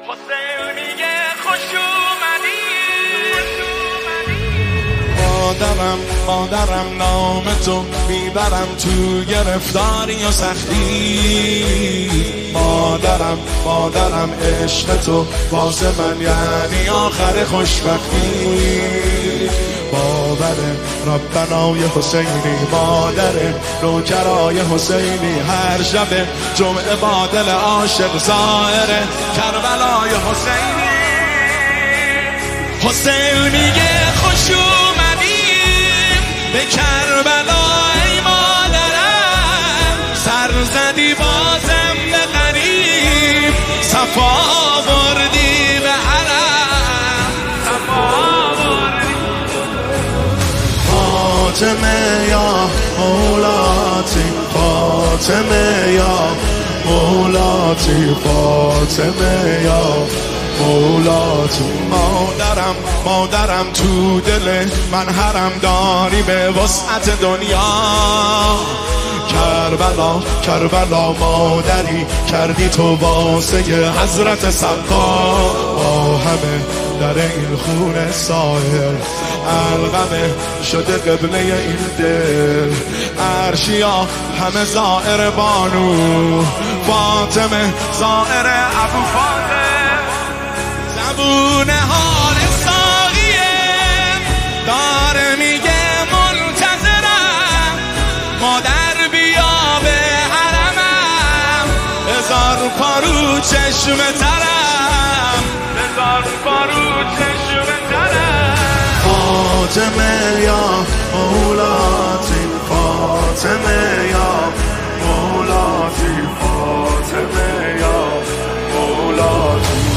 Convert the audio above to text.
حسینی خوش اومدی. مادرم نام تو میبرم تو گرفتاری و سختی. مادرم عشق تو واسه من یعنی آخر خوشبختی. باور ربنای حسینی، مادر نوکرای حسینی، هر شب جمعه با دل عاشق زائر کربلای حسینی. حسینی خوش اومدی به کربلای مادرم، سر زدی بازم به غریب، صفا بردی به حرم، صفا بردی. فاطمه یا مولاتی، فاطمه یا مولاتی، فاطمه یا مولاتی. مادرم تو دل من حرم داری به وسعت دنیا. کربلا مادری کردی تو واسه حضرت سقا. با همه در این خون ساحل القمه شده قبله این دل. عرشیا همه زائر بانو فاطمه، زائر ابو فاطمه. زبون حال ساقیه داره میگه منتظرم، مادر بیا به حرمم، هزار پارو چشم ترم، هزار پارو چشم ترم. فاطمه یا مولاتی، فاطمه یا مولاتی، فاطمه یا مولاتی.